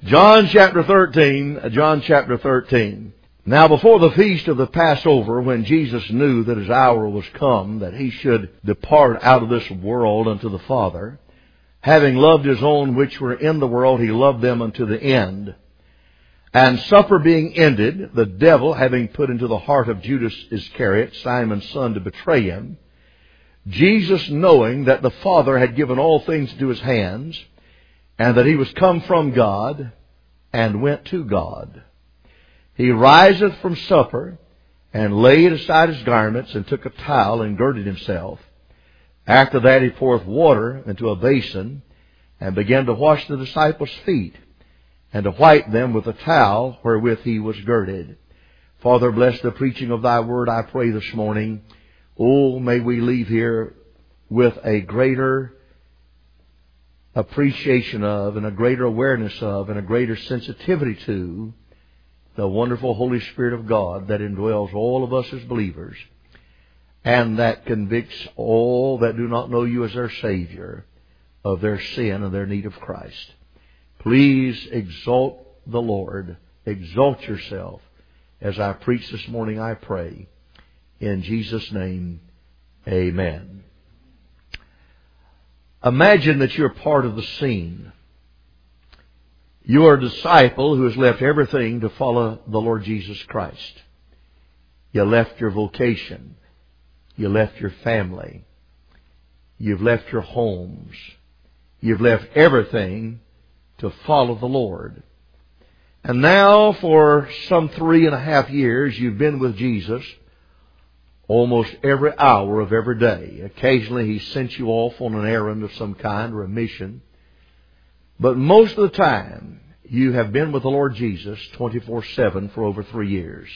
John chapter 13. Now before the feast of the Passover, when Jesus knew that his hour was come, that he should depart out of this world unto the Father, having loved his own which were in the world, he loved them unto the end. And supper being ended, the devil having put into the heart of Judas Iscariot, Simon's son, to betray him, Jesus, knowing that the Father had given all things into his hands, and that he was come from God, and went to God, he riseth from supper, and laid aside his garments, and took a towel, and girded himself. After that he poureth water into a basin, and began to wash the disciples' feet, and to white them with a towel wherewith he was girded. Father, bless the preaching of thy word, I pray this morning. Oh, may we leave here with a greater appreciation of, and a greater awareness of, and a greater sensitivity to the wonderful Holy Spirit of God that indwells all of us as believers, and that convicts all that do not know you as their Savior of their sin and their need of Christ. Please exalt the Lord. Exalt yourself as I preach this morning, I pray. In Jesus' name, amen. Imagine that you're part of the scene. You are a disciple who has left everything to follow the Lord Jesus Christ. You left your vocation. You left your family. You've left your homes. You've left everything to follow the Lord. And now for some 3.5 years you've been with Jesus almost every hour of every day. Occasionally he sent you off on an errand of some kind or a mission. But most of the time you have been with the Lord Jesus 24/7 for over 3 years.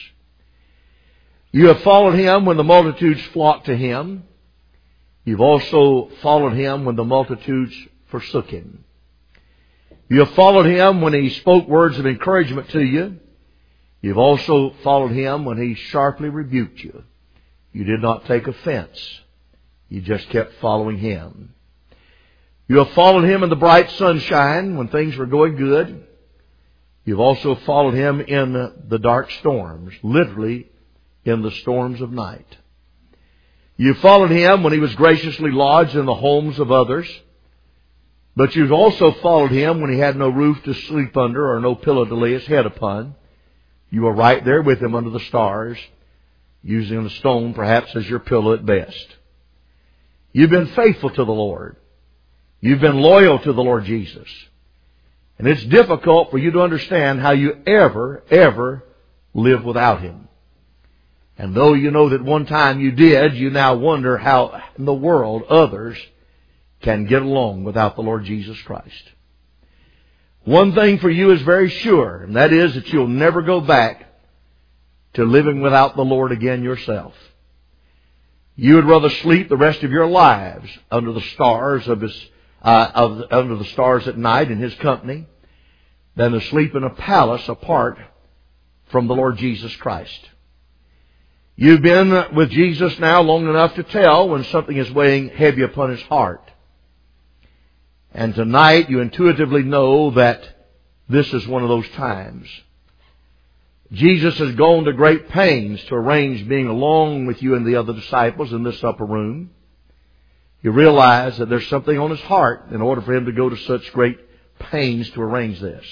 You have followed Him when the multitudes flocked to Him. You've also followed Him when the multitudes forsook Him. You have followed Him when He spoke words of encouragement to you. You've also followed Him when He sharply rebuked you. You did not take offense. You just kept following Him. You have followed Him in the bright sunshine when things were going good. You've also followed Him in the dark storms, literally in the storms of night. You followed Him when He was graciously lodged in the homes of others. But you've also followed Him when He had no roof to sleep under or no pillow to lay His head upon. You were right there with Him under the stars, using a stone perhaps as your pillow at best. You've been faithful to the Lord. You've been loyal to the Lord Jesus. And it's difficult for you to understand how you ever live without Him. And though you know that one time you did, you now wonder how in the world others can get along without the Lord Jesus Christ. One thing for you is very sure, and that is that you'll never go back to living without the Lord again yourself. You would rather sleep the rest of your lives under the stars under the stars at night in His company than to sleep in a palace apart from the Lord Jesus Christ. You've been with Jesus now long enough to tell when something is weighing heavy upon His heart. And tonight you intuitively know that this is one of those times. Jesus has gone to great pains to arrange being along with you and the other disciples in this upper room. You realize that there's something on His heart in order for Him to go to such great pains to arrange this.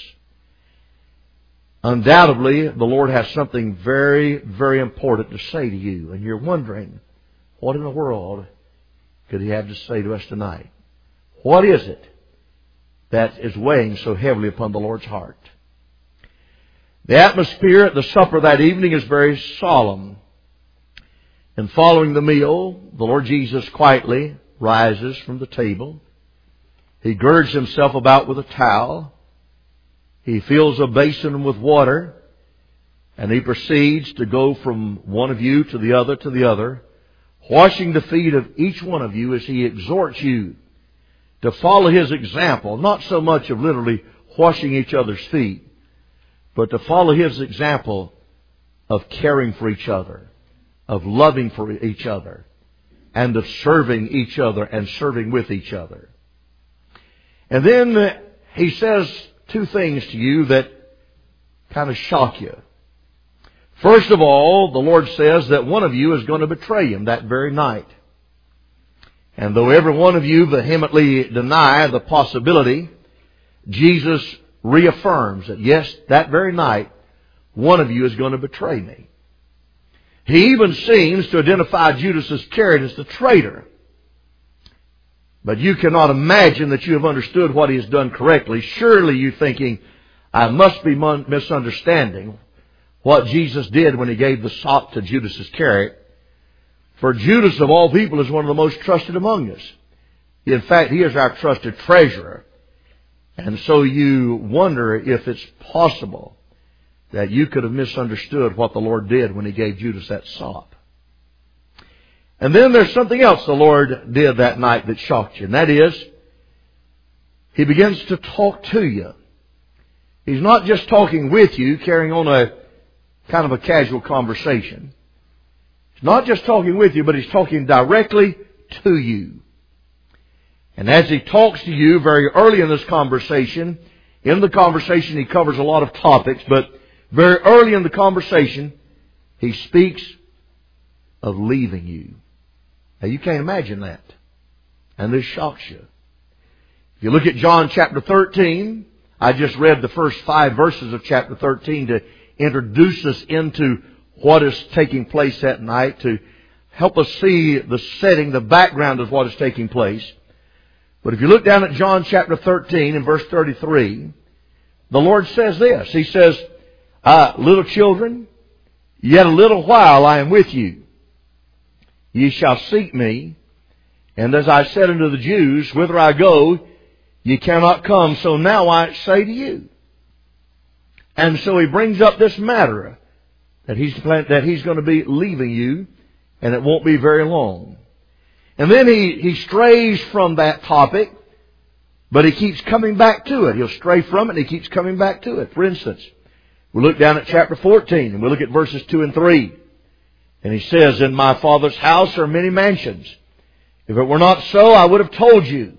Undoubtedly, the Lord has something very, very important to say to you. And you're wondering, what in the world could He have to say to us tonight? What is it that is weighing so heavily upon the Lord's heart? The atmosphere at the supper that evening is very solemn. And following the meal, the Lord Jesus quietly rises from the table. He girds Himself about with a towel. He fills a basin with water. And He proceeds to go from one of you to the other, washing the feet of each one of you as He exhorts you to follow His example. Not so much of literally washing each other's feet, but to follow His example of caring for each other, of loving for each other, and of serving each other and serving with each other. And then He says two things to you that kind of shock you. First of all, the Lord says that one of you is going to betray Him that very night. And though every one of you vehemently deny the possibility, Jesus reaffirms that yes, that very night, one of you is going to betray me. He even seems to identify Judas Iscariot as the traitor. But you cannot imagine that you have understood what he has done correctly. Surely you're thinking, I must be misunderstanding what Jesus did when He gave the sop to Judas Iscariot. For Judas, of all people, is one of the most trusted among us. In fact, he is our trusted treasurer. And so you wonder if it's possible that you could have misunderstood what the Lord did when He gave Judas that sop. And then there's something else the Lord did that night that shocked you. And that is, He begins to talk to you. He's not just talking with you, carrying on a kind of a casual conversation. He's not just talking with you, but He's talking directly to you. And as He talks to you very early in this conversation, He covers a lot of topics, but very early in the conversation, He speaks of leaving you. Now you can't imagine that. And this shocks you. If you look at John chapter 13, I just read the first 5 verses of chapter 13 to introduce us into what is taking place that night, to help us see the setting, the background of what is taking place. But if you look down at John chapter 13 and verse 33, the Lord says this. He says, little children, yet a little while I am with you. Ye shall seek me. And as I said unto the Jews, whither I go, ye cannot come. So now I say to you. And so He brings up this matter that He's going to be leaving you, and it won't be very long. And then he strays from that topic, but He keeps coming back to it. He'll stray from it and He keeps coming back to it. For instance, we look down at chapter 14 and we look at verses 2 and 3. And He says, in my Father's house are many mansions. If it were not so, I would have told you.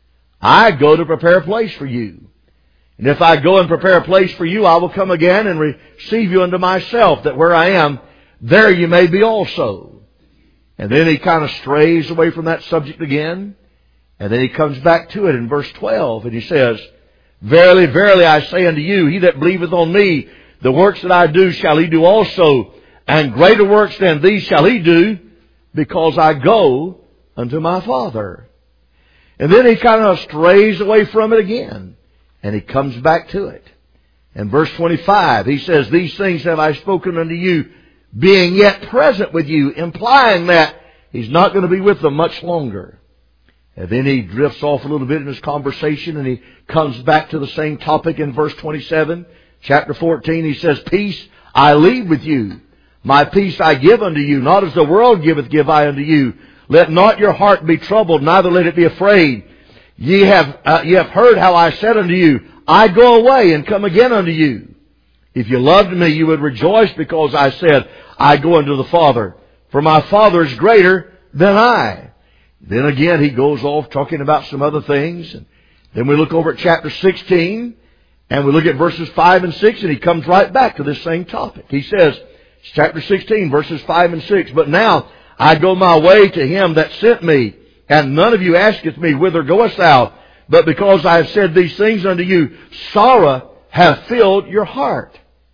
I go to prepare a place for you. And if I go and prepare a place for you, I will come again and receive you unto myself, that where I am, there you may be also. And then He kind of strays away from that subject again. And then He comes back to it in verse 12. And He says, verily, verily, I say unto you, he that believeth on me, the works that I do shall he do also. And greater works than these shall he do, because I go unto my Father. And then He kind of strays away from it again. And He comes back to it. In verse 25, He says, these things have I spoken unto you, being yet present with you, implying that He's not going to be with them much longer. And then He drifts off a little bit in His conversation, and He comes back to the same topic in verse 27. Chapter 14, He says, peace I leave with you. My peace I give unto you, not as the world giveth give I unto you. Let not your heart be troubled, neither let it be afraid. Ye have heard how I said unto you, I go away and come again unto you. If you loved me, you would rejoice, because I said, I go unto the Father. For my Father is greater than I. Then again, He goes off talking about some other things. And then we look over at chapter 16, and we look at verses 5 and 6, and He comes right back to this same topic. He says, chapter 16, verses 5 and 6, but now I go my way to Him that sent me, and none of you asketh me, whither goest thou? But because I have said these things unto you, sorrow hath filled your heart.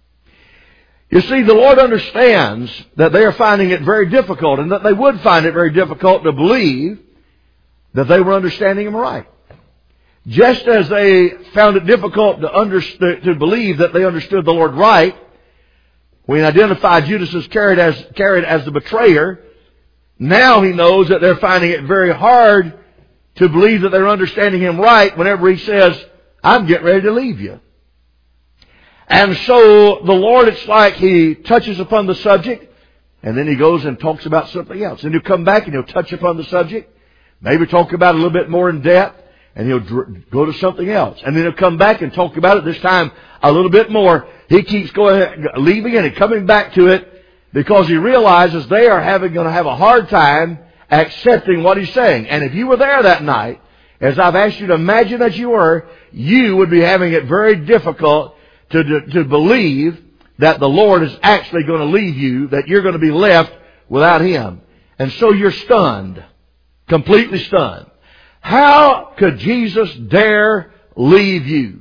You see, the Lord understands that they are finding it very difficult, and that they would find it very difficult to believe that they were understanding Him right. Just as they found it difficult to believe that they understood the Lord right, when He identified Judas Iscariot as the betrayer, now He knows that they're finding it very hard to believe that they're understanding Him right whenever He says, I'm getting ready to leave you. And so the Lord, it's like He touches upon the subject, and then He goes and talks about something else. And He'll come back and He'll touch upon the subject, maybe talk about it a little bit more in depth, and He'll go to something else. And then He'll come back and talk about it this time a little bit more. He keeps leaving it and coming back to it, because He realizes they are going to have a hard time accepting what He's saying. And if you were there that night, as I've asked you to imagine that you were, you would be having it very difficult to believe that the Lord is actually going to leave you, that you're going to be left without Him. And so you're stunned, completely stunned. How could Jesus dare leave you?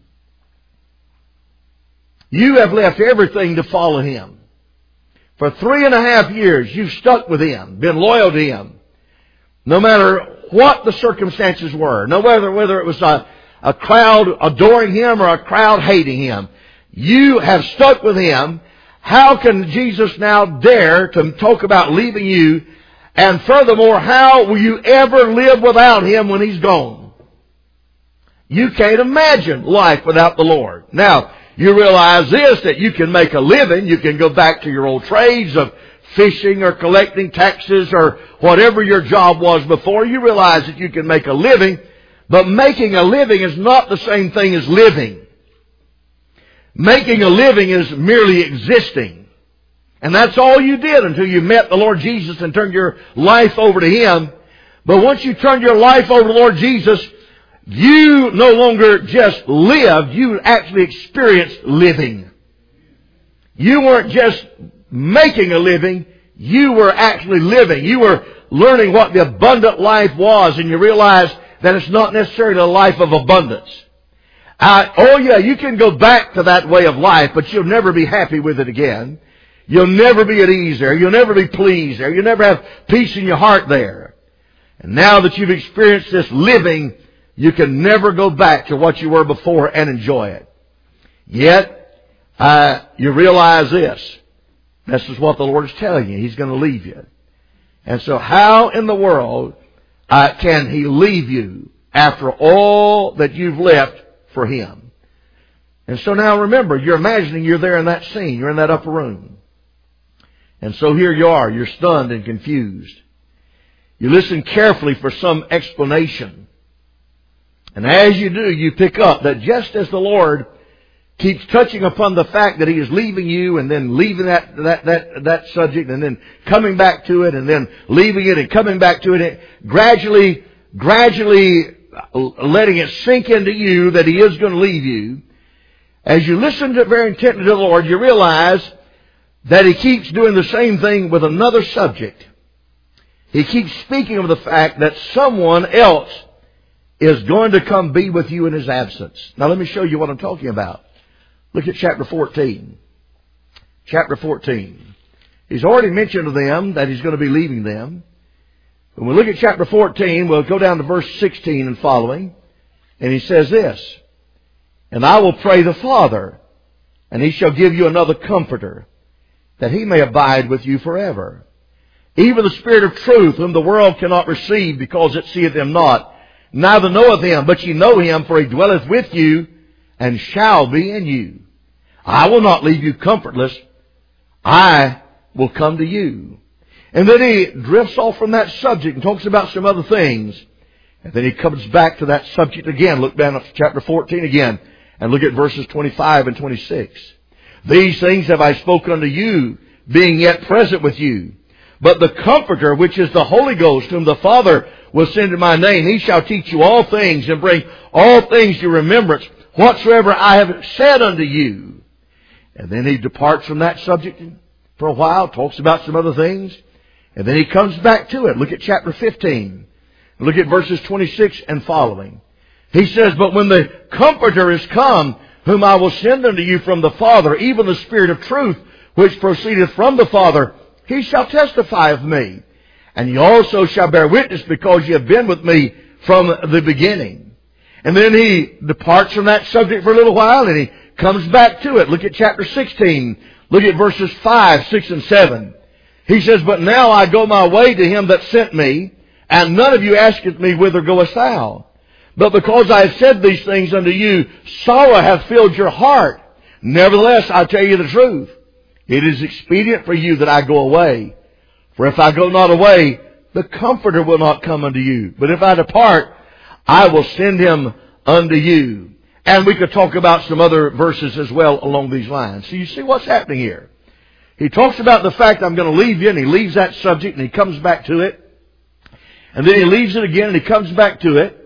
You have left everything to follow Him. For 3.5 years, you've stuck with Him, been loyal to Him. No matter what the circumstances were, no matter whether it was a crowd adoring Him or a crowd hating Him, you have stuck with Him. How can Jesus now dare to talk about leaving you? And furthermore, how will you ever live without Him when He's gone? You can't imagine life without the Lord. Now, you realize this, that you can make a living. You can go back to your old trades of fishing or collecting taxes or whatever your job was before. You realize that you can make a living. But making a living is not the same thing as living. Making a living is merely existing. And that's all you did until you met the Lord Jesus and turned your life over to Him. But once you turned your life over to the Lord Jesus, you no longer just lived, you actually experienced living. You weren't just making a living, you were actually living. You were learning what the abundant life was, and you realized that it's not necessarily a life of abundance. You can go back to that way of life, but you'll never be happy with it again. You'll never be at ease there. You'll never be pleased there. You'll never have peace in your heart there. And now that you've experienced this living, you can never go back to what you were before and enjoy it. Yet, you realize this. This is what the Lord is telling you. He's going to leave you. And so how in the world can He leave you after all that you've left for Him? And so now remember, you're imagining you're there in that scene. You're in that upper room. And so here you are. You're stunned and confused. You listen carefully for some explanation. And as you do, you pick up that just as the Lord keeps touching upon the fact that He is leaving you and then leaving that subject and then coming back to it and then leaving it and coming back to it, gradually letting it sink into you that He is going to leave you. As you listen to it very intently to the Lord, you realize that He keeps doing the same thing with another subject. He keeps speaking of the fact that someone else is going to come be with you in His absence. Now let me show you what I'm talking about. Look at chapter 14. Chapter 14. He's already mentioned to them that He's going to be leaving them. When we look at chapter 14, we'll go down to verse 16 and following. And He says this, "And I will pray the Father, and He shall give you another Comforter, that He may abide with you forever. Even the Spirit of truth, whom the world cannot receive, because it seeth Him not, neither knoweth Him, but ye know Him, for He dwelleth with you, and shall be in you. I will not leave you comfortless. I will come to you." And then He drifts off from that subject and talks about some other things. And then He comes back to that subject again. Look down at chapter 14 again, and look at verses 25 and 26. "These things have I spoken unto you, being yet present with you. But the Comforter, which is the Holy Ghost, whom the Father will send in my name, He shall teach you all things, and bring all things to remembrance, whatsoever I have said unto you." And then He departs from that subject for a while, talks about some other things, and then He comes back to it. Look at chapter 15. Look at verses 26 and following. He says, "But when the Comforter is come, whom I will send unto you from the Father, even the Spirit of truth, which proceedeth from the Father, He shall testify of me. And ye also shall bear witness, because ye have been with me from the beginning." And then He departs from that subject for a little while, and He comes back to it. Look at chapter 16. Look at verses 5, 6, and 7. He says, "But now I go my way to Him that sent me, and none of you asketh me, whither goest thou? But because I have said these things unto you, sorrow hath filled your heart. Nevertheless, I tell you the truth. It is expedient for you that I go away. For if I go not away, the Comforter will not come unto you. But if I depart, I will send Him unto you." And we could talk about some other verses as well along these lines. So you see what's happening here. He talks about the fact, I'm going to leave you, and He leaves that subject, and He comes back to it. And then He leaves it again, and He comes back to it.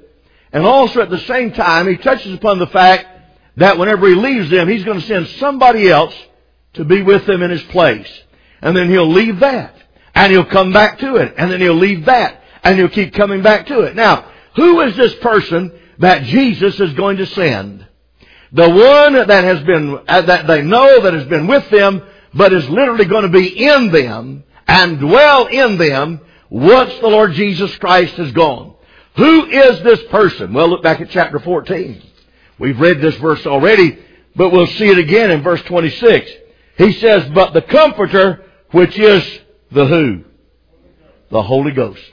And also at the same time, He touches upon the fact that whenever He leaves them, He's going to send somebody else to be with them in His place. And then He'll leave that. And He'll come back to it. And then He'll leave that. And He'll keep coming back to it. Now, who is this person that Jesus is going to send? The one that has been, that they know that has been with them, but is literally going to be in them and dwell in them once the Lord Jesus Christ is gone. Who is this person? Well, look back at chapter 14. We've read this verse already, but we'll see it again in verse 26. He says, but the Comforter, which is the who? The Holy Ghost.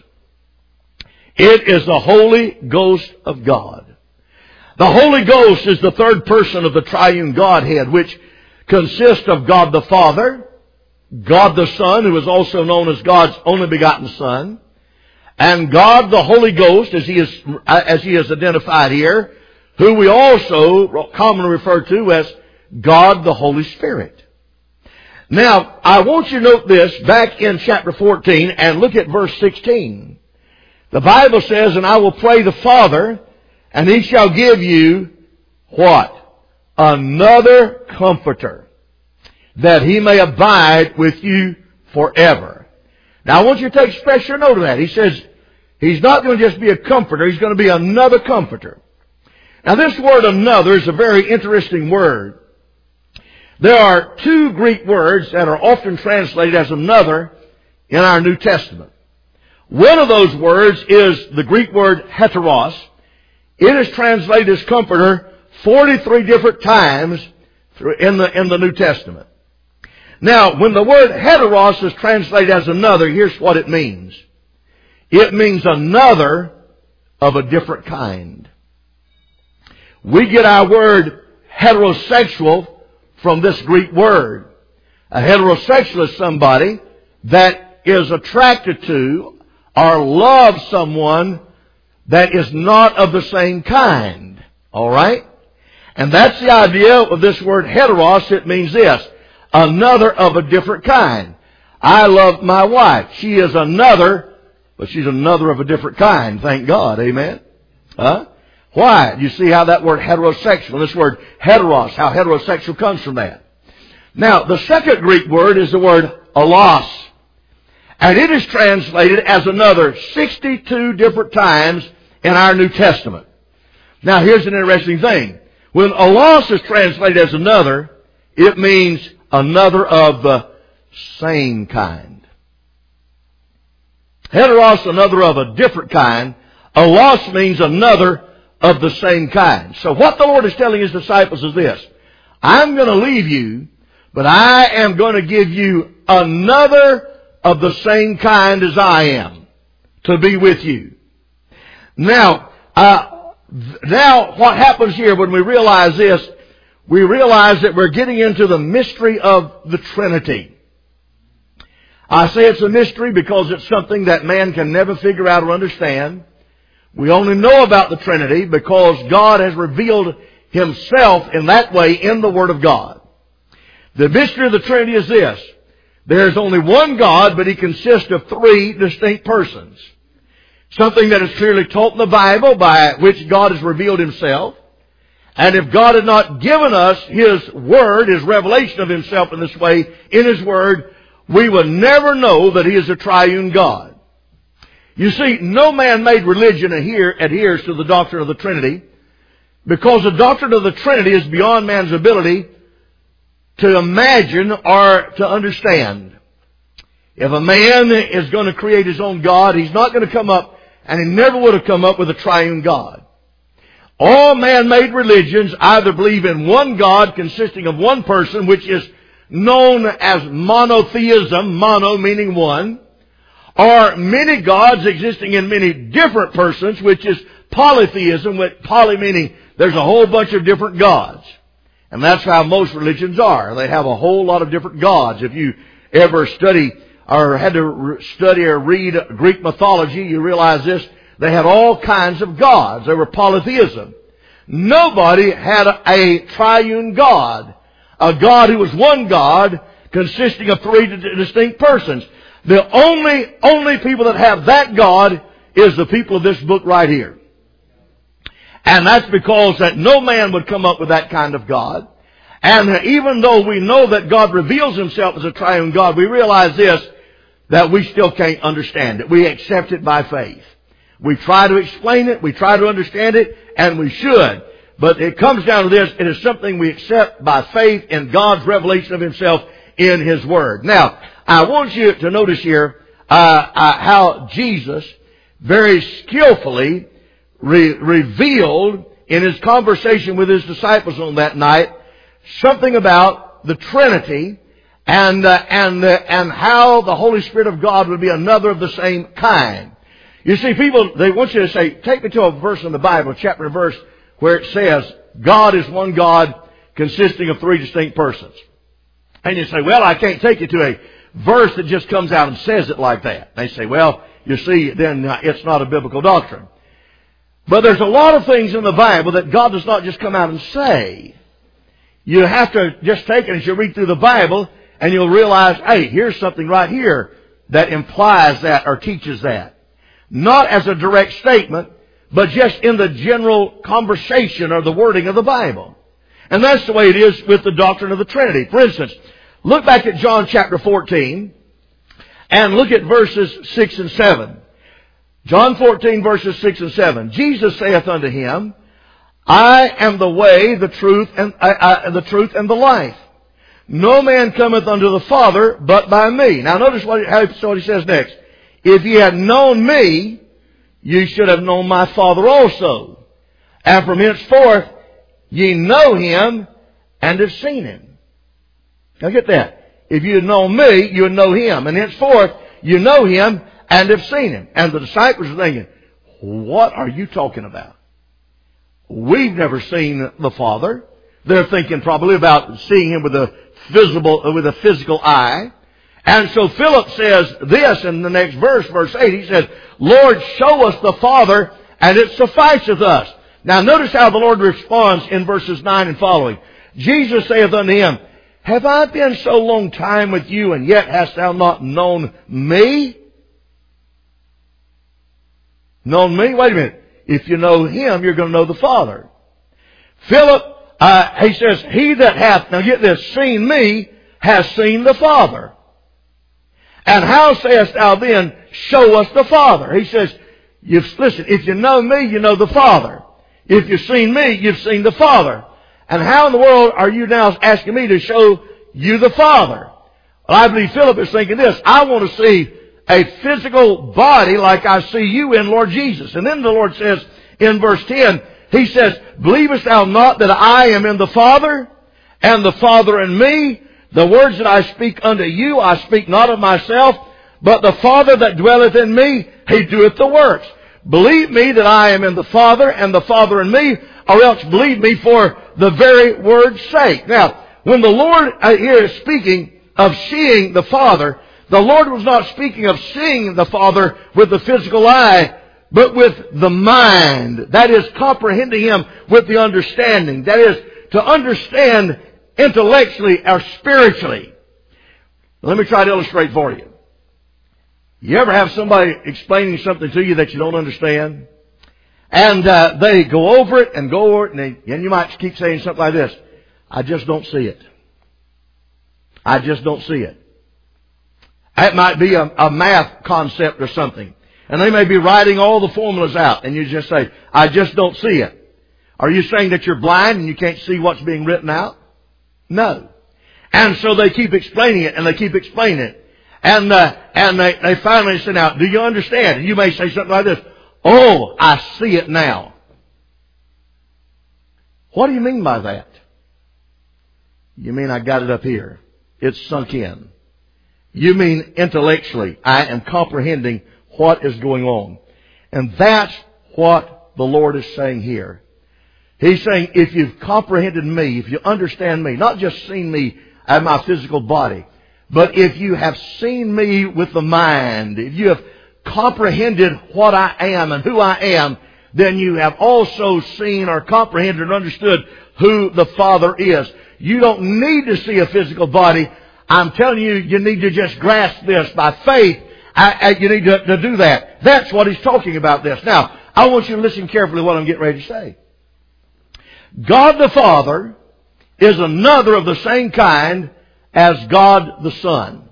It is the Holy Ghost of God. The Holy Ghost is the third person of the triune Godhead, which consists of God the Father, God the Son, who is also known as God's only begotten Son, and God the Holy Ghost, as He is identified here, who we also commonly refer to as God the Holy Spirit. Now, I want you to note this back in chapter 14 and look at verse 16. The Bible says, and I will pray the Father, and He shall give you, what? Another Comforter, that He may abide with you forever. Now I want you to take special note of that. He says, He's not going to just be a comforter, He's going to be another Comforter. Now this word another is a very interesting word. There are two Greek words that are often translated as another in our New Testament. One of those words is the Greek word heteros. It is translated as comforter 43 different times in the New Testament. Now, when the word heteros is translated as another, here's what it means. It means another of a different kind. We get our word heterosexual from this Greek word. A heterosexual is somebody that is attracted to or loves someone that is not of the same kind. Alright? And that's the idea of this word heteros. It means this. Another of a different kind. I love my wife. She is another, but she's another of a different kind. Thank God. Amen? Huh? Why? You see how that word heterosexual, this word heteros, how heterosexual comes from that. Now, the second Greek word is the word allos. And it is translated as another 62 different times in our New Testament. Now, here's an interesting thing. When allos is translated as another, it means another of the same kind. Heteros, another of a different kind. Allos means another of the same kind. So what the Lord is telling His disciples is this. I'm going to leave you, but I am going to give you another of the same kind as I am to be with you. Now what happens here when we realize this, we realize that we're getting into the mystery of the Trinity. I say it's a mystery because it's something that man can never figure out or understand. We only know about the Trinity because God has revealed Himself in that way in the Word of God. The mystery of the Trinity is this. There is only one God, but He consists of three distinct persons. Something that is clearly taught in the Bible by which God has revealed Himself. And if God had not given us His Word, His revelation of Himself in this way, in His Word, we would never know that He is a triune God. You see, no man-made religion adheres to the doctrine of the Trinity because the doctrine of the Trinity is beyond man's ability to imagine or to understand. If a man is going to create his own God, he's not going to come up, and he never would have come up with a triune God. All man-made religions either believe in one God consisting of one person, which is known as monotheism, mono meaning one, or many gods existing in many different persons, which is polytheism, with poly meaning there's a whole bunch of different gods. And that's how most religions are. They have a whole lot of different gods. If you ever study or had to study or read Greek mythology, you realize this. They had all kinds of gods. They were polytheism. Nobody had a triune God. A God who was one God consisting of three distinct persons. The only people that have that God is the people of this book right here. And that's because that no man would come up with that kind of God. And even though we know that God reveals Himself as a triune God, we realize this, that we still can't understand it. We accept it by faith. We try to explain it, we try to understand it, and we should. But it comes down to this, it is something we accept by faith in God's revelation of Himself in His Word. Now, I want you to notice here how Jesus very skillfully revealed in His conversation with His disciples on that night something about the Trinity and how the Holy Spirit of God would be another of the same kind. You see, people, they want you to say, take me to a verse in the Bible, chapter and verse, where it says, God is one God consisting of three distinct persons. And you say, well, I can't take you to a verse that just comes out and says it like that. They say, well, you see, then it's not a biblical doctrine. But there's a lot of things in the Bible that God does not just come out and say. You have to just take it as you read through the Bible, and you'll realize, hey, here's something right here that implies that or teaches that. Not as a direct statement, but just in the general conversation or the wording of the Bible. And that's the way it is with the doctrine of the Trinity. For instance, look back at John chapter 14 and look at verses 6 and 7. John 14 verses 6 and 7. Jesus saith unto him, I am the way, the truth, and the life. No man cometh unto the Father but by me. Now notice what he says next. If ye had known me, you should have known my Father also. And from henceforth ye know Him and have seen Him. Now get that. If you had known me, you would know Him. And henceforth you know Him and have seen Him. And the disciples are thinking, what are you talking about? We've never seen the Father. They're thinking probably about seeing Him with a physical eye. And so Philip says this in the next verse, verse 8. He says, Lord, show us the Father, and it sufficeth us. Now notice how the Lord responds in verses 9 and following. Jesus saith unto him, have I been so long time with you, and yet hast thou not known me? Known me? Wait a minute. If you know Him, you're going to know the Father. Philip, he says, he that hath, now get this, seen me, has seen the Father. And how sayest thou then, show us the Father? He says, listen, if you know me, you know the Father. If you've seen me, you've seen the Father. And how in the world are you now asking me to show you the Father? Well, I believe Philip is thinking this. I want to see a physical body like I see you in, Lord Jesus. And then the Lord says in verse 10, He says, believest thou not that I am in the Father, and the Father in me? The words that I speak unto you, I speak not of myself, but the Father that dwelleth in me, He doeth the works. Believe me that I am in the Father, and the Father in me, or else believe me for the very word's sake. Now, when the Lord here is speaking of seeing the Father, the Lord was not speaking of seeing the Father with the physical eye, but with the mind. That is, comprehending Him with the understanding. That is, to understand intellectually or spiritually. Let me try to illustrate for you. You ever have somebody explaining something to you that you don't understand? And they go over it and go over it, and you might keep saying something like this. I just don't see it. I just don't see it. That might be a math concept or something. And they may be writing all the formulas out, and you just say, I just don't see it. Are you saying that you're blind and you can't see what's being written out? No. And so they keep explaining it, and they keep explaining it. And they finally say, now, do you understand? And you may say something like this, oh, I see it now. What do you mean by that? You mean I got it up here. It's sunk in. You mean intellectually, I am comprehending what is going on. And that's what the Lord is saying here. He's saying, if you've comprehended me, if you understand me, not just seen me at my physical body, but if you have seen me with the mind, if you have comprehended what I am and who I am, then you have also seen or comprehended and understood who the Father is. You don't need to see a physical body. I'm telling you, you need to just grasp this by faith. You need to do that. That's what He's talking about this. Now, I want you to listen carefully to what I'm getting ready to say. God the Father is another of the same kind as God the Son.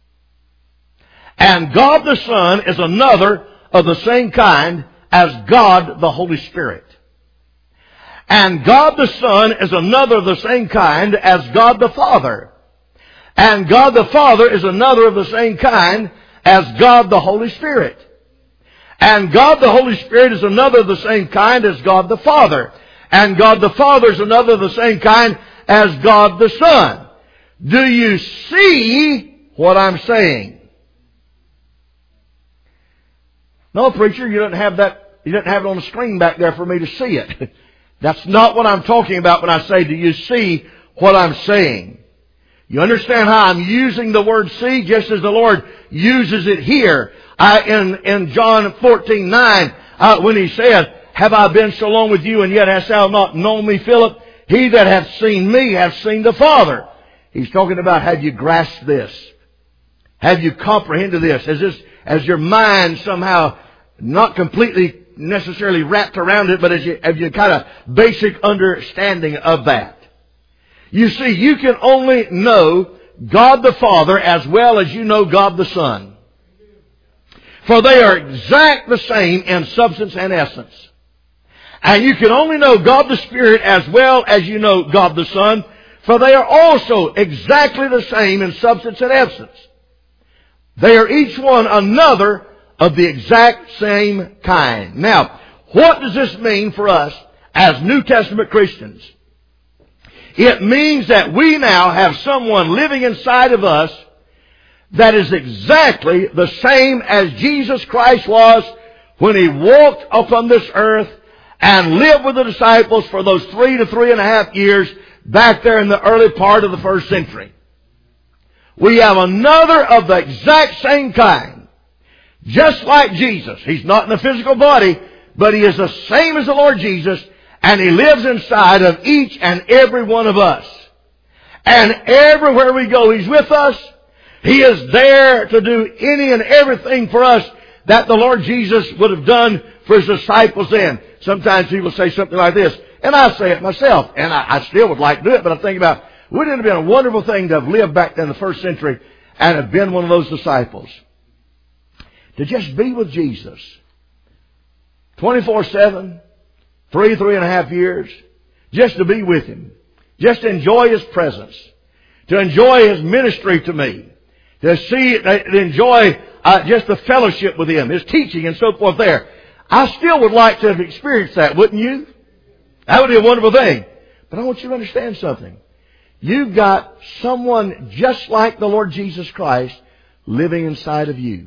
And God the Son is another of the same kind as God the Holy Spirit. And God the Son is another of the same kind as God the Father. And God the Father is another of the same kind as God the Holy Spirit. And God the Holy Spirit is another of the same kind as God the Father. And God the Father is another of the same kind as God the Son. Do you see what I'm saying? No, preacher, you don't have that. You didn't have it on the screen back there for me to see it. That's not what I'm talking about when I say, do you see what I'm saying? You understand how I'm using the word see, just as the Lord uses it here. In John 14:9, when He said, have I been so long with you, and yet hast thou not known me, Philip? He that hath seen me hath seen the Father. He's talking about, have you grasped this? Have you comprehended this? Has your mind somehow not completely necessarily wrapped around it, but have you kind of basic understanding of that? You see, you can only know God the Father as well as you know God the Son. For they are exact the same in substance and essence. And you can only know God the Spirit as well as you know God the Son, for they are also exactly the same in substance and essence. They are each one another of the exact same kind. Now, what does this mean for us as New Testament Christians? It means that we now have someone living inside of us that is exactly the same as Jesus Christ was when He walked upon this earth and lived with the disciples for those 3 to 3.5 years back there in the early part of the first century. We have another of the exact same kind. Just like Jesus. He's not in a physical body, but He is the same as the Lord Jesus, and He lives inside of each and every one of us. And everywhere we go, He's with us. He is there to do any and everything for us that the Lord Jesus would have done for His disciples then. Sometimes people say something like this, and I say it myself, and I still would like to do it, but I think about, wouldn't it have been a wonderful thing to have lived back in the first century and have been one of those disciples? To just be with Jesus 24/7, 3.5 years, just to be with Him, just to enjoy His presence, to enjoy His ministry to me, to enjoy just the fellowship with Him, His teaching and so forth there. I still would like to have experienced that, wouldn't you? That would be a wonderful thing. But I want you to understand something. You've got someone just like the Lord Jesus Christ living inside of you.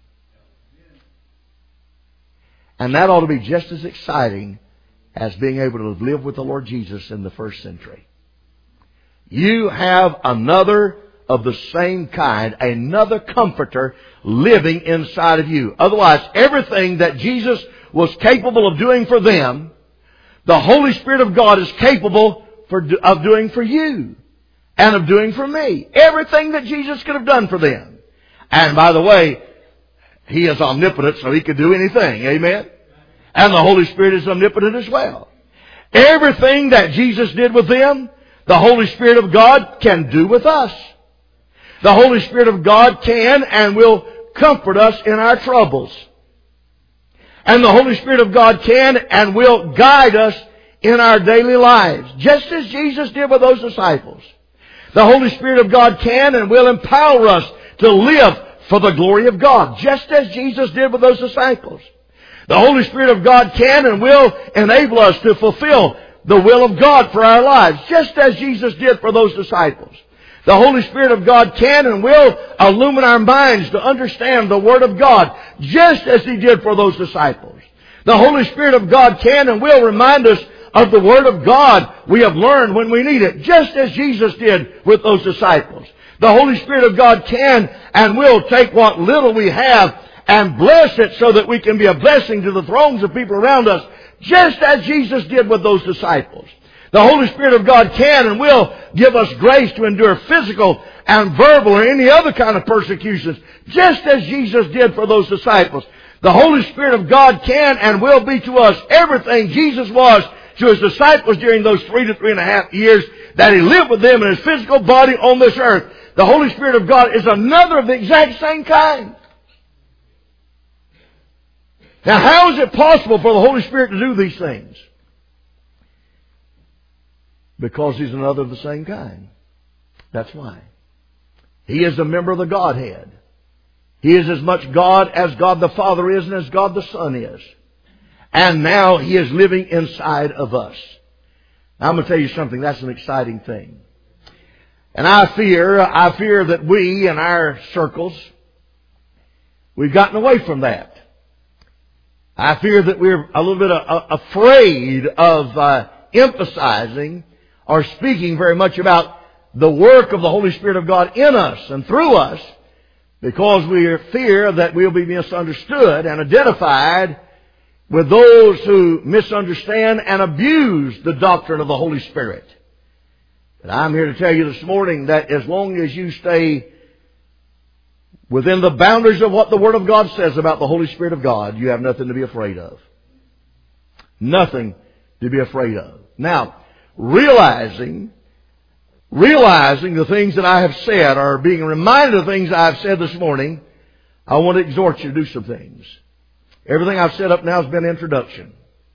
And that ought to be just as exciting as being able to live with the Lord Jesus in the first century. You have another of the same kind, another comforter living inside of you. Otherwise, everything that Jesus was capable of doing for them, the Holy Spirit of God is capable of doing for you and of doing for me. Everything that Jesus could have done for them. And by the way, He is omnipotent, so He could do anything. Amen? And the Holy Spirit is omnipotent as well. Everything that Jesus did with them, the Holy Spirit of God can do with us. The Holy Spirit of God can and will comfort us in our troubles. And the Holy Spirit of God can and will guide us in our daily lives, just as Jesus did with those disciples. The Holy Spirit of God can and will empower us to live for the glory of God, just as Jesus did with those disciples. The Holy Spirit of God can and will enable us to fulfill the will of God for our lives, just as Jesus did for those disciples. The Holy Spirit of God can and will illumine our minds to understand the Word of God, just as He did for those disciples. The Holy Spirit of God can and will remind us of the Word of God we have learned when we need it, just as Jesus did with those disciples. The Holy Spirit of God can and will take what little we have and bless it so that we can be a blessing to the throngs of people around us, just as Jesus did with those disciples. The Holy Spirit of God can and will give us grace to endure physical and verbal or any other kind of persecutions, just as Jesus did for those disciples. The Holy Spirit of God can and will be to us everything Jesus was to His disciples during those 3 to 3.5 years that He lived with them in His physical body on this earth, the Holy Spirit of God is another of the exact same kind. Now, how is it possible for the Holy Spirit to do these things? Because He's another of the same kind. That's why. He is a member of the Godhead. He is as much God as God the Father is and as God the Son is. And now He is living inside of us. Now, I'm going to tell you something. That's an exciting thing. And I fear that we in our circles, we've gotten away from that. I fear that we're a little bit afraid of emphasizing or speaking very much about the work of the Holy Spirit of God in us and through us, because we fear that we'll be misunderstood and identified with those who misunderstand and abuse the doctrine of the Holy Spirit. But I'm here to tell you this morning that as long as you stay within the boundaries of what the Word of God says about the Holy Spirit of God, you have nothing to be afraid of. Nothing to be afraid of. Now, realizing the things that I have said, or being reminded of things I have said this morning, I want to exhort you to do some things. Everything I've said up now has been an introduction.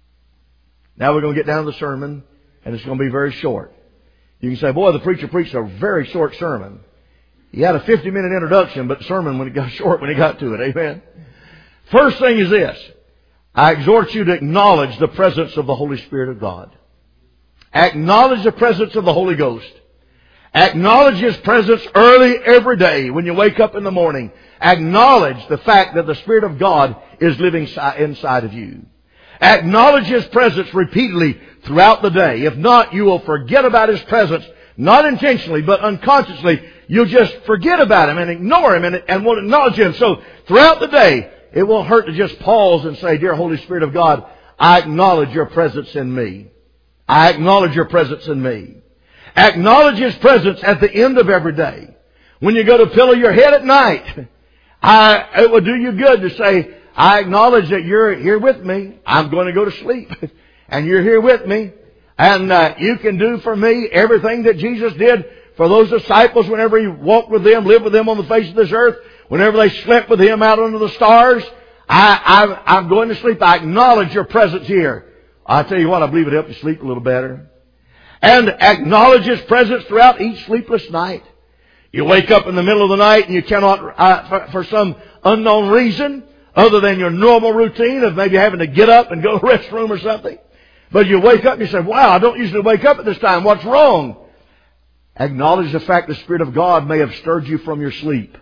Now we're going to get down to the sermon, and it's going to be very short. You can say, boy, the preacher preached a very short sermon. He had a 50-minute introduction, but the sermon when it got short when he got to it. Amen? First thing is this. I exhort you to acknowledge the presence of the Holy Spirit of God. Acknowledge the presence of the Holy Ghost. Acknowledge His presence early every day when you wake up in the morning. Acknowledge the fact that the Spirit of God is living inside of you. Acknowledge His presence repeatedly throughout the day. If not, you will forget about His presence, not intentionally, but unconsciously. You'll just forget about Him and ignore Him and won't acknowledge Him. So throughout the day, it won't hurt to just pause and say, Dear Holy Spirit of God, I acknowledge Your presence in me. I acknowledge Your presence in me. Acknowledge His presence at the end of every day. When you go to pillow your head at night, it will do you good to say, I acknowledge that You're here with me. I'm going to go to sleep. And You're here with me. And You can do for me everything that Jesus did for those disciples whenever He walked with them, lived with them on the face of this earth, whenever they slept with Him out under the stars. I'm going to sleep. I acknowledge Your presence here. I tell you what, I believe it helped you sleep a little better. And acknowledge His presence throughout each sleepless night. You wake up in the middle of the night and you cannot, for some unknown reason, other than your normal routine of maybe having to get up and go to the restroom or something. But you wake up and you say, wow, I don't usually wake up at this time. What's wrong? Acknowledge the fact the Spirit of God may have stirred you from your sleep,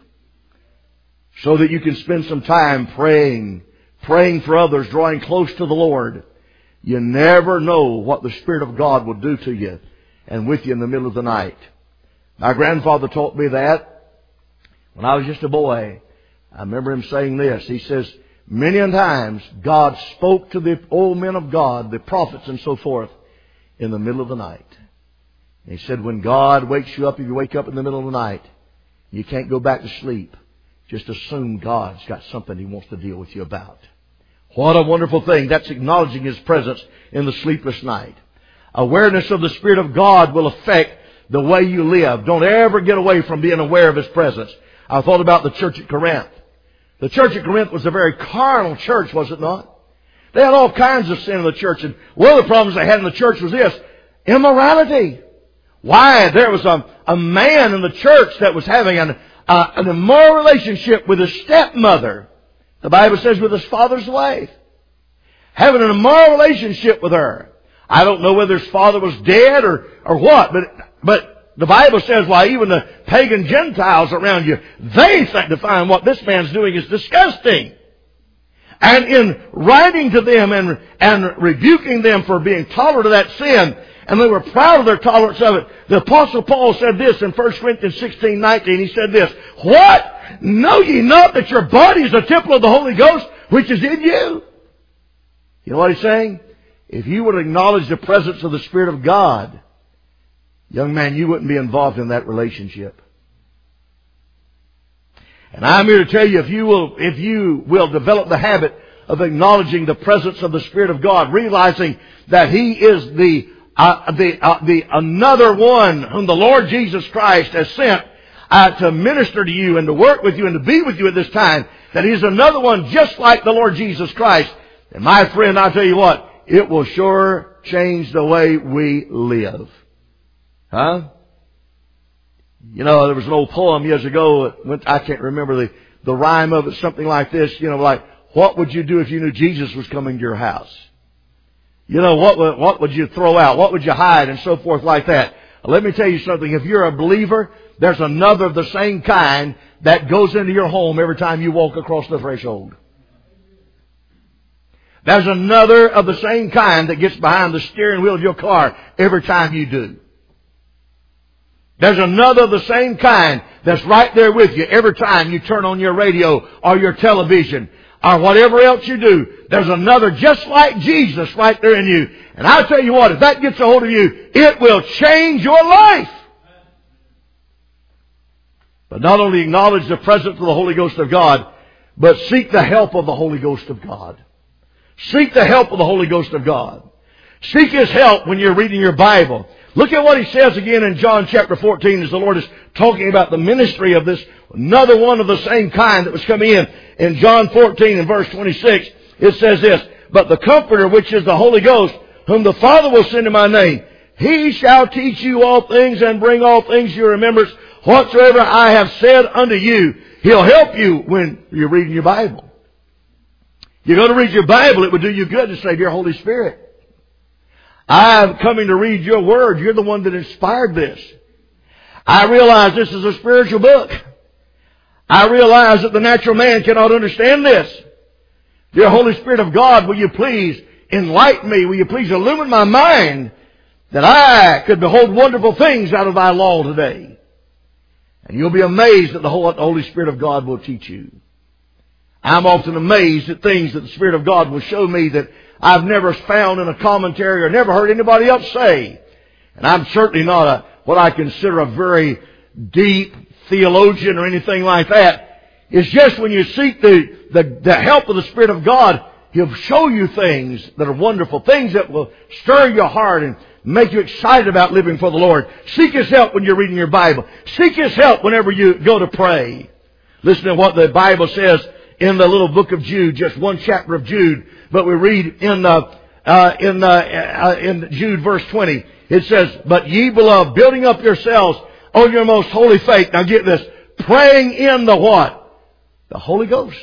so that you can spend some time praying for others, drawing close to the Lord. You never know what the Spirit of God will do to you and with you in the middle of the night. My grandfather taught me that when I was just a boy. I remember him saying this. He says, many a times God spoke to the old men of God, the prophets and so forth, in the middle of the night. And he said, when God wakes you up, if you wake up in the middle of the night, you can't go back to sleep. Just assume God's got something He wants to deal with you about. What a wonderful thing. That's acknowledging His presence in the sleepless night. Awareness of the Spirit of God will affect the way you live. Don't ever get away from being aware of His presence. I thought about the church at Corinth. The church at Corinth was a very carnal church, was it not? They had all kinds of sin in the church. And one of the problems they had in the church was this: immorality. Why? There was a man in the church that was having an immoral relationship with his stepmother. The Bible says with his father's wife. Having an immoral relationship with her. I don't know whether his father was dead or what, but the Bible says, why, even the pagan Gentiles around you, they find what this man's doing is disgusting. And in writing to them and rebuking them for being tolerant of that sin, and they were proud of their tolerance of it, the Apostle Paul said this in 1 Corinthians 16:19. He said this, what? Know ye not that your body is a temple of the Holy Ghost, which is in you? You know what he's saying? If you would acknowledge the presence of the Spirit of God, young man, you wouldn't be involved in that relationship. And I'm here to tell you, if you will develop the habit of acknowledging the presence of the Spirit of God, realizing that He is the another one whom the Lord Jesus Christ has sent to minister to you and to work with you and to be with you at this time, that He's another one just like the Lord Jesus Christ. And my friend, I'll tell you what, it will sure change the way we live. Huh? You know, there was an old poem years ago, I can't remember the rhyme of it, something like this, you know, like, what would you do if you knew Jesus was coming to your house? You know, what would you throw out? What would you hide? And so forth like that. Let me tell you something. If you're a believer, there's another of the same kind that goes into your home every time you walk across the threshold. There's another of the same kind that gets behind the steering wheel of your car every time you do. There's another of the same kind that's right there with you every time you turn on your radio or your television or whatever else you do. There's another just like Jesus right there in you. And I'll tell you what, if that gets a hold of you, it will change your life. But not only acknowledge the presence of the Holy Ghost of God, but seek the help of the Holy Ghost of God. Seek the help of the Holy Ghost of God. Seek His help when you're reading your Bible. Look at what He says again in John chapter 14 as the Lord is talking about the ministry of this, another one of the same kind that was coming in. In John 14 and verse 26, it says this, "But the Comforter, which is the Holy Ghost, whom the Father will send in my name, He shall teach you all things and bring all things to your remembrance, whatsoever I have said unto you." He'll help you when you're reading your Bible. You go to read your Bible, it would do you good to say, "Dear Holy Spirit, I'm coming to read your Word. You're the one that inspired this. I realize this is a spiritual book. I realize that the natural man cannot understand this. Dear Holy Spirit of God, will you please enlighten me? Will you please illumine my mind that I could behold wonderful things out of thy law today?" And you'll be amazed at the Holy Spirit of God will teach you. I'm often amazed at things that the Spirit of God will show me that I've never found in a commentary or never heard anybody else say. And I'm certainly not what I consider a very deep theologian or anything like that. It's just when you seek the help of the Spirit of God, He'll show you things that are wonderful, things that will stir your heart and make you excited about living for the Lord. Seek His help when you're reading your Bible. Seek His help whenever you go to pray. Listen to what the Bible says in the little book of Jude, just one chapter of Jude. But we read in Jude verse 20, it says, "But ye beloved, building up yourselves on your most holy faith." Now get this, praying in the what? The Holy Ghost.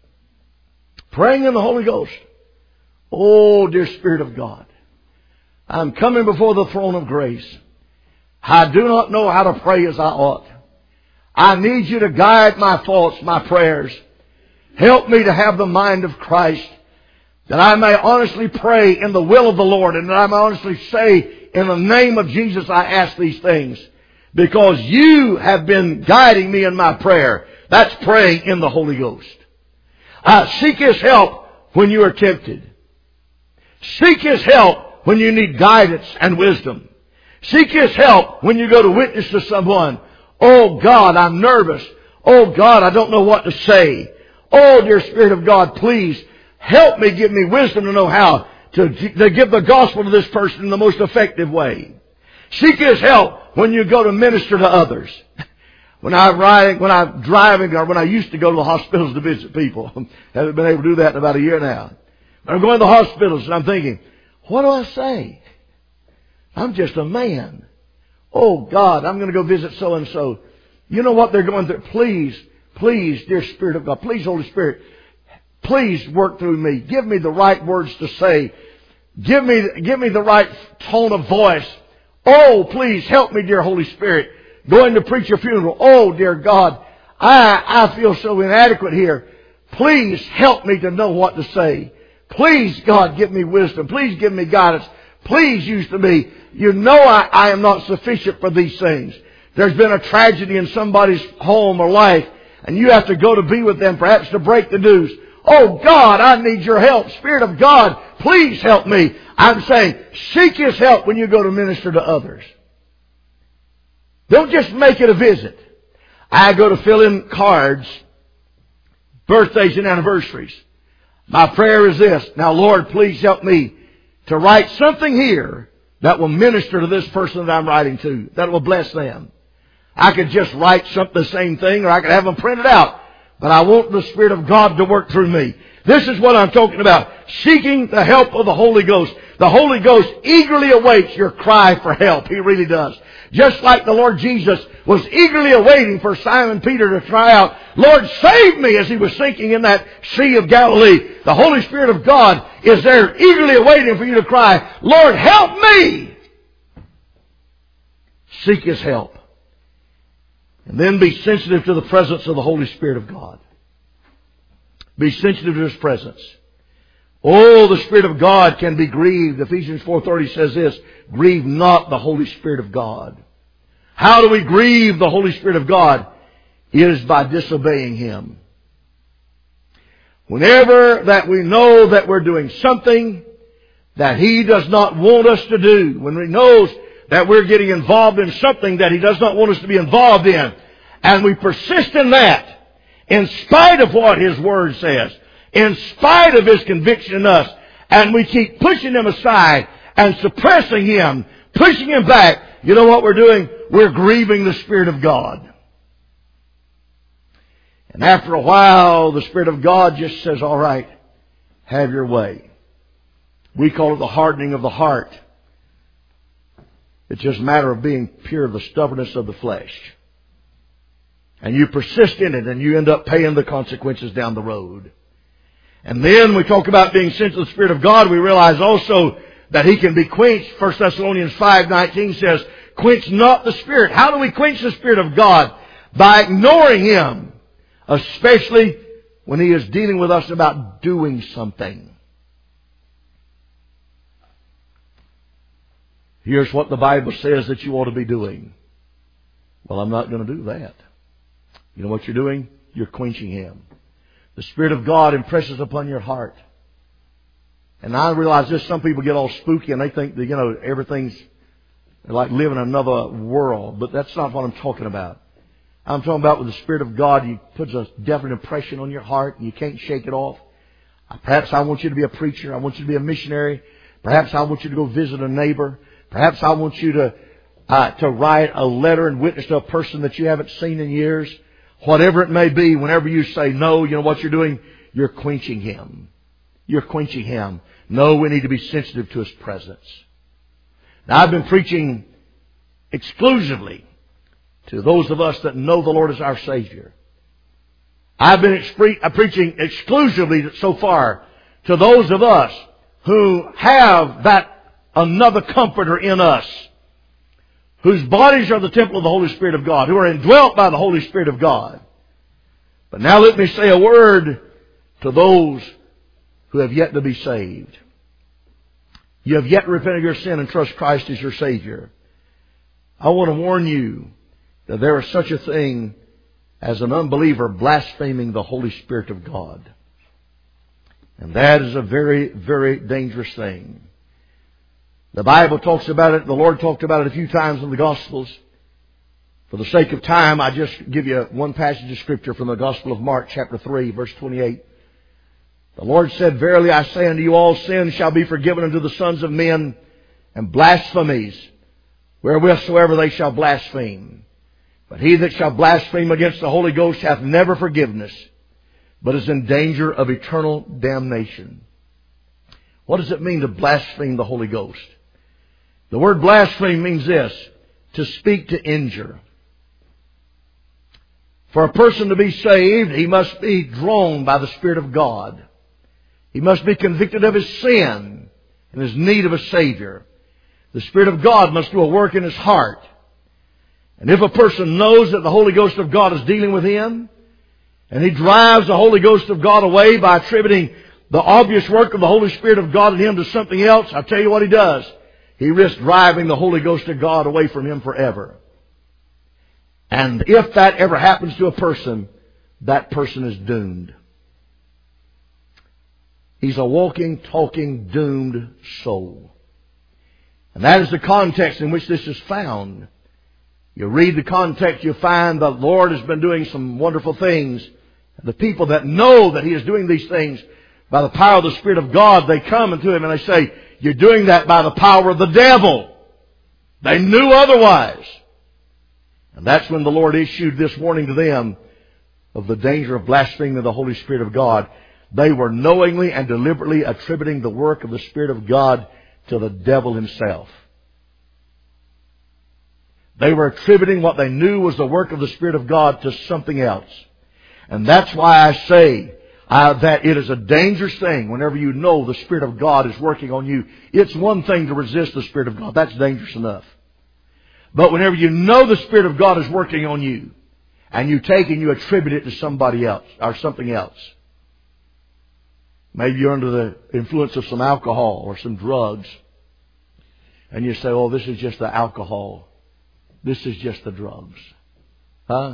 Praying in the Holy Ghost. Oh, dear Spirit of God, I'm coming before the throne of grace. I do not know how to pray as I ought. I need you to guide my thoughts, my prayers. Help me to have the mind of Christ, that I may honestly pray in the will of the Lord, and that I may honestly say, "In the name of Jesus, I ask these things," because you have been guiding me in my prayer. That's praying in the Holy Ghost. Seek His help when you are tempted. Seek His help when you need guidance and wisdom. Seek His help when you go to witness to someone. "Oh God, I'm nervous. Oh God, I don't know what to say. Oh, dear Spirit of God, please help me, give me wisdom to know how to give the gospel to this person in the most effective way." Seek His help when you go to minister to others. When I'm driving, or when I used to go to the hospitals to visit people, haven't been able to do that in about a year now. But I'm going to the hospitals and I'm thinking, what do I say? I'm just a man. Oh God, I'm going to go visit so and so. You know what they're going through? Please, dear Spirit of God, please, Holy Spirit, please work through me. Give me the right words to say. Give me the right tone of voice. Oh, please help me, dear Holy Spirit. Going to preach a funeral. Oh, dear God, I feel so inadequate here. Please help me to know what to say. Please, God, give me wisdom. Please give me guidance. Please use me. You know I am not sufficient for these things. There's been a tragedy in somebody's home or life, and you have to go to be with them, perhaps to break the news. Oh God, I need your help. Spirit of God, please help me. I'm saying, seek His help when you go to minister to others. Don't just make it a visit. I go to fill in cards, birthdays and anniversaries. My prayer is this. Now, Lord, please help me to write something here that will minister to this person that I'm writing to, that will bless them. I could just write the same thing, or I could have them printed out. But I want the Spirit of God to work through me. This is what I'm talking about. Seeking the help of the Holy Ghost. The Holy Ghost eagerly awaits your cry for help. He really does. Just like the Lord Jesus was eagerly awaiting for Simon Peter to cry out, Lord, save me, as he was sinking in that Sea of Galilee. The Holy Spirit of God is there eagerly awaiting for you to cry, Lord, help me. Seek His help. And then be sensitive to the presence of the Holy Spirit of God. Be sensitive to His presence. Oh, the Spirit of God can be grieved. Ephesians 4:30 says this, grieve not the Holy Spirit of God. How do we grieve the Holy Spirit of God? It is by disobeying Him. Whenever that we know that we're doing something that He does not want us to do, when we know that we're getting involved in something that He does not want us to be involved in, and we persist in that, in spite of what His Word says, in spite of His conviction in us, and we keep pushing Him aside and suppressing Him, pushing Him back, you know what we're doing? We're grieving the Spirit of God. And after a while, the Spirit of God just says, all right, have your way. We call it the hardening of the heart. It's just a matter of being pure of the stubbornness of the flesh. And you persist in it, and you end up paying the consequences down the road. And then we talk about being sensitive to the Spirit of God. We realize also that He can be quenched. 1 Thessalonians 5:19 says, quench not the Spirit. How do we quench the Spirit of God? By ignoring Him. Especially when He is dealing with us about doing something. Here's what the Bible says that you ought to be doing. Well, I'm not going to do that. You know what you're doing? You're quenching Him. The Spirit of God impresses upon your heart. And I realize this, some people get all spooky and they think that, everything's like living in another world. But that's not what I'm talking about. I'm talking about with the Spirit of God, He puts a definite impression on your heart and you can't shake it off. Perhaps I want you to be a preacher. I want you to be a missionary. Perhaps I want you to go visit a neighbor. Perhaps I want you to write a letter and witness to a person that you haven't seen in years. Whatever it may be, whenever you say no, you know what you're doing? You're quenching Him. You're quenching Him. No, we need to be sensitive to His presence. Now, I've been preaching exclusively to those of us that know the Lord as our Savior. I've been preaching exclusively so far to those of us who have that another Comforter in us, whose bodies are the temple of the Holy Spirit of God, who are indwelt by the Holy Spirit of God. But now let me say a word to those who have yet to be saved. You have yet to repent of your sin and trust Christ as your Savior. I want to warn you that there is such a thing as an unbeliever blaspheming the Holy Spirit of God. And that is a very, very dangerous thing. The Bible talks about it. The Lord talked about it a few times in the Gospels. For the sake of time, I just give you one passage of Scripture from the Gospel of Mark, chapter 3, verse 28. The Lord said, verily I say unto you, all sins shall be forgiven unto the sons of men, and blasphemies, wherewithsoever they shall blaspheme. But he that shall blaspheme against the Holy Ghost hath never forgiveness, but is in danger of eternal damnation. What does it mean to blaspheme the Holy Ghost? The word blaspheme means this, to speak to injure. For a person to be saved, he must be drawn by the Spirit of God. He must be convicted of his sin and his need of a Savior. The Spirit of God must do a work in his heart. And if a person knows that the Holy Ghost of God is dealing with him, and he drives the Holy Ghost of God away by attributing the obvious work of the Holy Spirit of God in him to something else, I'll tell you what he does. He risks driving the Holy Ghost of God away from him forever. And if that ever happens to a person, that person is doomed. He's a walking, talking, doomed soul. And that is the context in which this is found. You read the context, you find the Lord has been doing some wonderful things. The people that know that He is doing these things by the power of the Spirit of God, they come into him and they say, you're doing that by the power of the devil. They knew otherwise. And that's when the Lord issued this warning to them of the danger of blaspheming the Holy Spirit of God. They were knowingly and deliberately attributing the work of the Spirit of God to the devil himself. They were attributing what they knew was the work of the Spirit of God to something else. And that's why I say that it is a dangerous thing whenever you know the Spirit of God is working on you. It's one thing to resist the Spirit of God. That's dangerous enough. But whenever you know the Spirit of God is working on you, and you take and you attribute it to somebody else or something else. Maybe you're under the influence of some alcohol or some drugs. And you say, oh, this is just the alcohol. This is just the drugs. Huh?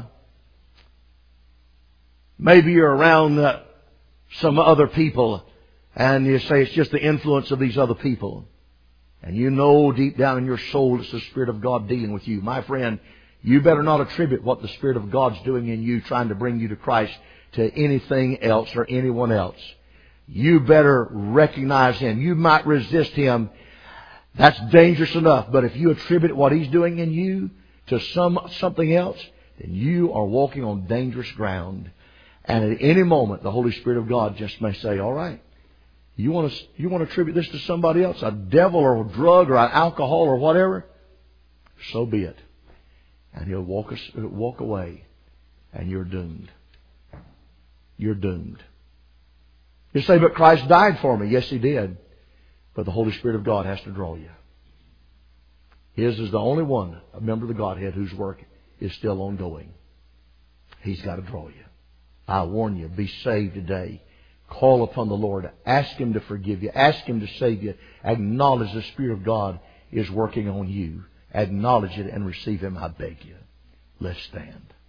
Maybe you're around some other people and you say it's just the influence of these other people. And you know deep down in your soul it's the Spirit of God dealing with you. My friend, you better not attribute what the Spirit of God's doing in you, trying to bring you to Christ, to anything else or anyone else. You better recognize Him. You might resist Him. That's dangerous enough. But if you attribute what He's doing in you to something else, then you are walking on dangerous ground. And at any moment, the Holy Spirit of God just may say, all right, you want to attribute this to somebody else, a devil or a drug or an alcohol or whatever? So be it. And He'll walk away, and you're doomed. You're doomed. You say, but Christ died for me. Yes, He did. But the Holy Spirit of God has to draw you. His is the only one, a member of the Godhead, whose work is still ongoing. He's got to draw you. I warn you, be saved today. Call upon the Lord. Ask Him to forgive you. Ask Him to save you. Acknowledge the Spirit of God is working on you. Acknowledge it and receive Him, I beg you. Let's stand.